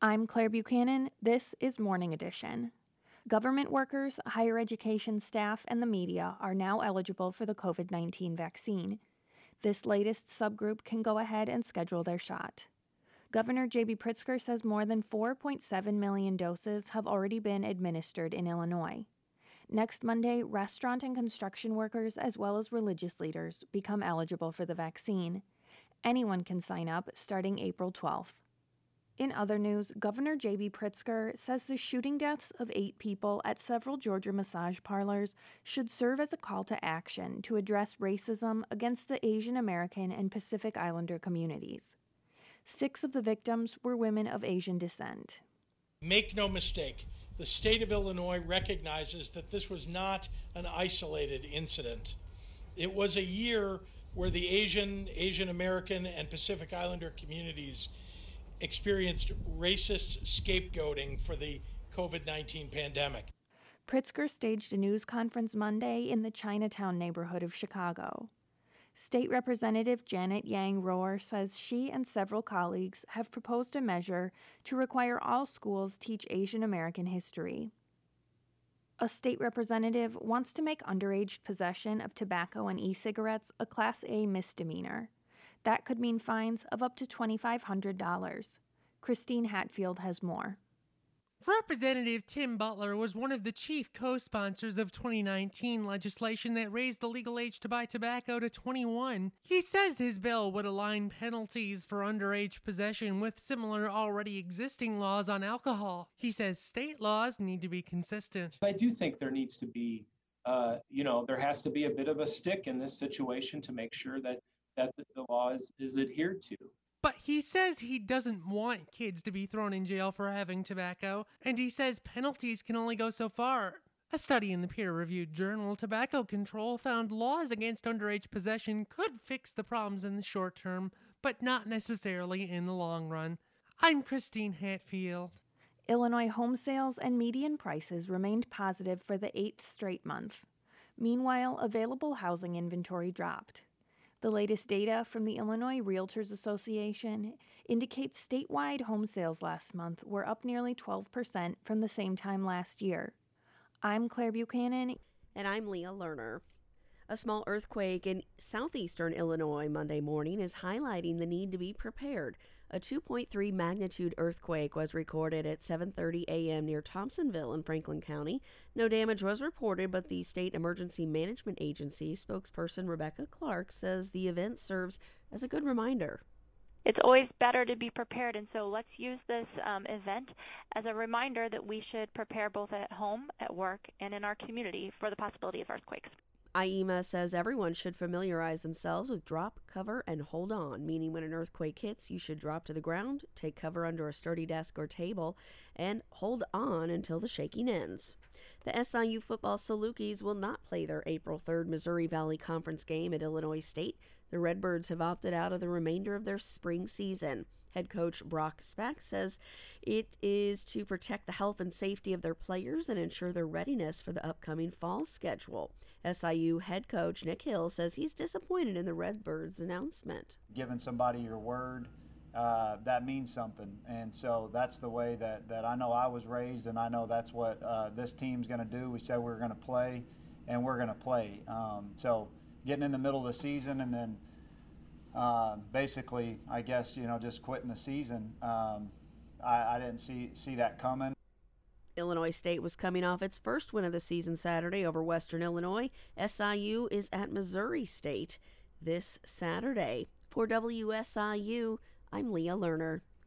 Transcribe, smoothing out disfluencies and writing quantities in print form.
I'm Claire Buchanan. This is Morning Edition. Government workers, higher education staff, and the media are now eligible for the COVID-19 vaccine. This latest subgroup can go ahead and schedule their shot. Governor J.B. Pritzker says more than 4.7 million doses have already been administered in Illinois. Next Monday, restaurant and construction workers, as well as religious leaders, become eligible for the vaccine. Anyone can sign up starting April 12th. In other news, Governor J.B. Pritzker says the shooting deaths of 8 people at several Georgia massage parlors should serve as a call to action to address racism against the Asian American and Pacific Islander communities. 6 of the victims were women of Asian descent. Make no mistake, the state of Illinois recognizes that this was not an isolated incident. It was a year where the Asian American, and Pacific Islander communities experienced racist scapegoating for the COVID-19 pandemic. Pritzker staged a news conference Monday in the Chinatown neighborhood of Chicago. State Representative Janet Yang Rohr says she and several colleagues have proposed a measure to require all schools teach Asian American history. A state representative wants to make underage possession of tobacco and e-cigarettes a Class A misdemeanor. That could mean fines of up to $2,500. Christine Hatfield has more. Representative Tim Butler was one of the chief co-sponsors of 2019 legislation that raised the legal age to buy tobacco to 21. He says his bill would align penalties for underage possession with similar already existing laws on alcohol. He says state laws need to be consistent. I do think there needs to be, there has to be a bit of a stick in this situation to make sure that the law is adhered to. But he says he doesn't want kids to be thrown in jail for having tobacco, and he says penalties can only go so far. A study in the peer-reviewed journal Tobacco Control found laws against underage possession could fix the problems in the short term, but not necessarily in the long run. I'm Christine Hatfield. Illinois home sales and median prices remained positive for the 8th straight month. Meanwhile, available housing inventory dropped. The latest data from the Illinois Realtors Association indicates statewide home sales last month were up nearly 12% from the same time last year. I'm Claire Buchanan. And I'm Leah Lerner. A small earthquake in southeastern Illinois Monday morning is highlighting the need to be prepared. A 2.3 magnitude earthquake was recorded at 7:30 a.m. near Thompsonville in Franklin County. No damage was reported, but the State Emergency Management Agency spokesperson Rebecca Clark says the event serves as a good reminder. It's always better to be prepared, and so let's use this event as a reminder that we should prepare both at home, at work, and in our community for the possibility of earthquakes. IEMA says everyone should familiarize themselves with drop, cover, and hold on, meaning when an earthquake hits, you should drop to the ground, take cover under a sturdy desk or table, and hold on until the shaking ends. The SIU football Salukis will not play their April 3rd Missouri Valley Conference game at Illinois State. The Redbirds have opted out of the remainder of their spring season. Head coach Brock Spack says it is to protect the health and safety of their players and ensure their readiness for the upcoming fall schedule. SIU head coach Nick Hill says he's disappointed in the Redbirds' announcement. Giving somebody your word, that means something. And so that's the way that I know I was raised, and I know that's what this team's going to do. We said we were going to play, and we're going to play. So getting in the middle of the season and then basically, I guess, just quitting the season, I didn't see that coming. Illinois State was coming off its first win of the season Saturday over Western Illinois. SIU is at Missouri State this Saturday. For WSIU, I'm Leah Lerner.